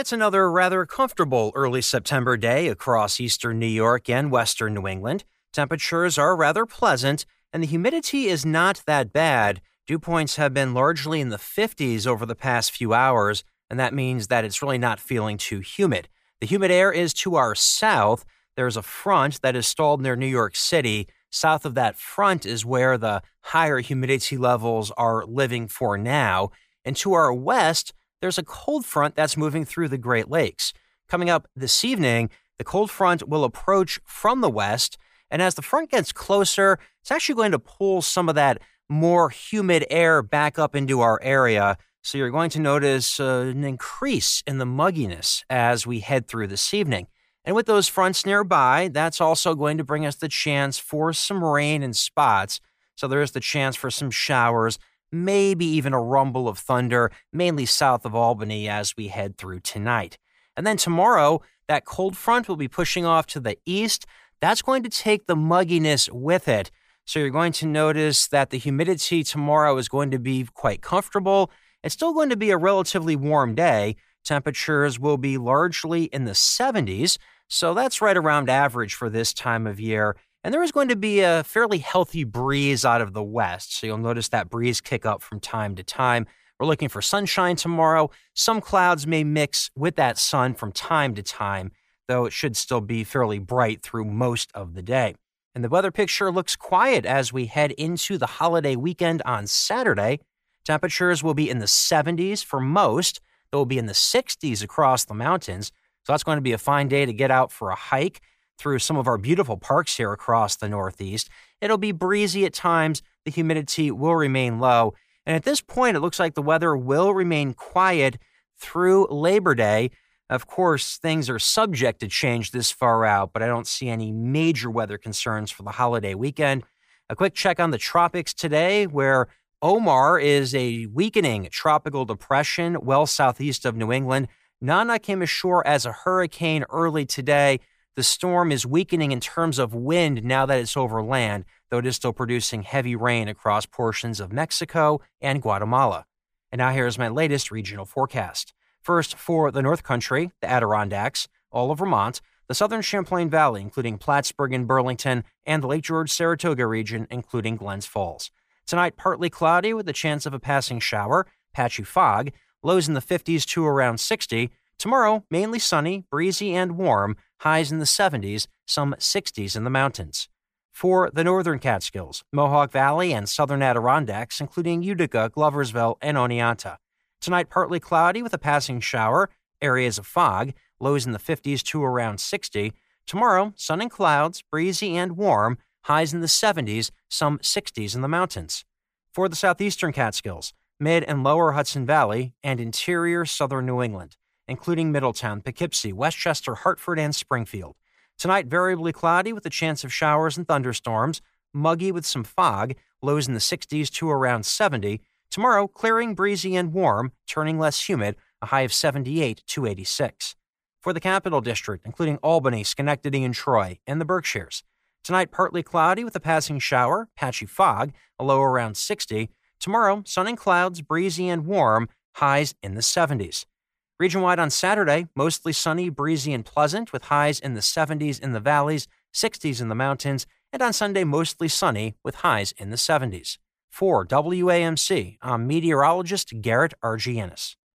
It's another rather comfortable early September day across eastern New York and western New England. Temperatures are rather pleasant, and the humidity is not that bad. Dew points have been largely in the 50s over the past few hours, and that means that it's really not feeling too humid. The humid air is to our south. There's a front that is stalled near New York City. South of that front is where the higher humidity levels are living for now. And to our west, there's a cold front that's moving through the Great Lakes. Coming up this evening, the cold front will approach from the west, and as the front gets closer, it's actually going to pull some of that more humid air back up into our area. So you're going to notice an increase in the mugginess as we head through this evening. And with those fronts nearby, that's also going to bring us the chance for some rain in spots. So there is the chance for some showers, maybe even a rumble of thunder, mainly south of Albany as we head through tonight. And then tomorrow, that cold front will be pushing off to the east. That's going to take the mugginess with it. So you're going to notice that the humidity tomorrow is going to be quite comfortable. It's still going to be a relatively warm day. Temperatures will be largely in the 70s, so that's right around average for this time of year. And there is going to be a fairly healthy breeze out of the west, so you'll notice that breeze kick up from time to time. We're looking for sunshine tomorrow. Some clouds may mix with that sun from time to time, though it should still be fairly bright through most of the day. And the weather picture looks quiet as we head into the holiday weekend on Saturday. Temperatures will be in the 70s for most. They will be in the 60s across the mountains, so that's going to be a fine day to get out for a hike through some of our beautiful parks here across the Northeast. It'll be breezy at times. The humidity will remain low. And at this point, it looks like the weather will remain quiet through Labor Day. Of course, things are subject to change this far out, but I don't see any major weather concerns for the holiday weekend. A quick check on the tropics today, where Omar is a weakening tropical depression well southeast of New England. Nana came ashore as a hurricane early today. The storm is weakening in terms of wind now that it's over land, though it is still producing heavy rain across portions of Mexico and Guatemala. And now here's my latest regional forecast. First, for the North Country, the Adirondacks, all of Vermont, the southern Champlain Valley, including Plattsburgh and Burlington, and the Lake George-Saratoga region, including Glens Falls. Tonight, partly cloudy with the chance of a passing shower, patchy fog, lows in the 50s to around 60. Tomorrow, mainly sunny, breezy, and warm, highs in the 70s, some 60s in the mountains. For the northern Catskills, Mohawk Valley, and southern Adirondacks, including Utica, Gloversville, and Oneonta. Tonight, partly cloudy with a passing shower, areas of fog, lows in the 50s to around 60. Tomorrow, sun and clouds, breezy and warm, highs in the 70s, some 60s in the mountains. For the southeastern Catskills, mid and lower Hudson Valley, and interior southern New England, including Middletown, Poughkeepsie, Westchester, Hartford, and Springfield. Tonight, variably cloudy with a chance of showers and thunderstorms, muggy with some fog, lows in the 60s to around 70. Tomorrow, clearing, breezy, and warm, turning less humid, a high of 78 to 86. For the Capital District, including Albany, Schenectady, and Troy, and the Berkshires. Tonight, partly cloudy with a passing shower, patchy fog, a low around 60. Tomorrow, sun and clouds, breezy and warm, highs in the 70s. Region-wide on Saturday, mostly sunny, breezy, and pleasant, with highs in the 70s in the valleys, 60s in the mountains, and on Sunday, mostly sunny, with highs in the 70s. For WAMC, I'm meteorologist Garrett Argianis.